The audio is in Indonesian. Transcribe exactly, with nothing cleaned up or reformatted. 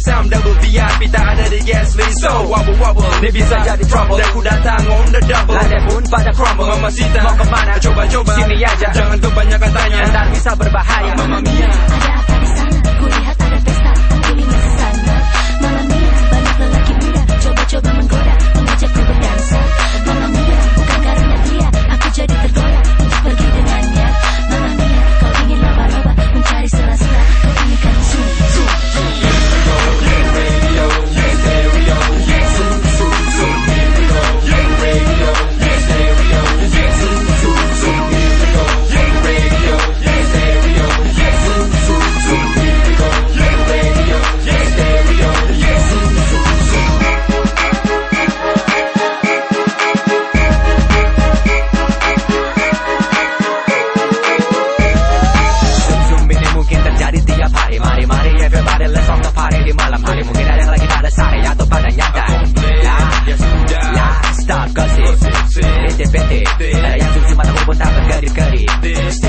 sound double V I P tak ada di guest list. So wobble wobble, ni bisa jadi trouble. Dan ku datang on the double, landai pun pada crumble. Mama Sita, mau kemana? Coba-coba, sini aja, jangan kebanyakan tanya, ntar bisa berbahaya. Mama Mia, ada apa di sana? Ku lihat ada pesta, feelingnya sesana. Mama Mia, banyak lelaki muda, coba-coba menggoda, mengajakku berdansa. Mama Mia, bukan karena dia, aku jadi tergoda untuk pergi dengannya. Mama Mia, kau ingin laba-laba, mencari sela-sela, kau ingin kan zoom, zoom, zoom. radio, yes stereo, yes zoom, zoom, zoom. Here we go, yeah radio, yes stereo, yes zoom, zoom, zoom. Here we go, yeah radio, yes stereo, yes zoom, zoom, zoom. Here we go, yeah radio, yes stereo, yes zoom, zoom, zoom. Zoom ini mungkin terjadi tiap hari. Mari mari everybody let's on the party. Di malam hari mungkin ada yang lagi pada sare atau pada nyantai. Lah, lah, stop gossip. Bete bete, ada yang zoom zoom atau pun tak berkedip-kedip.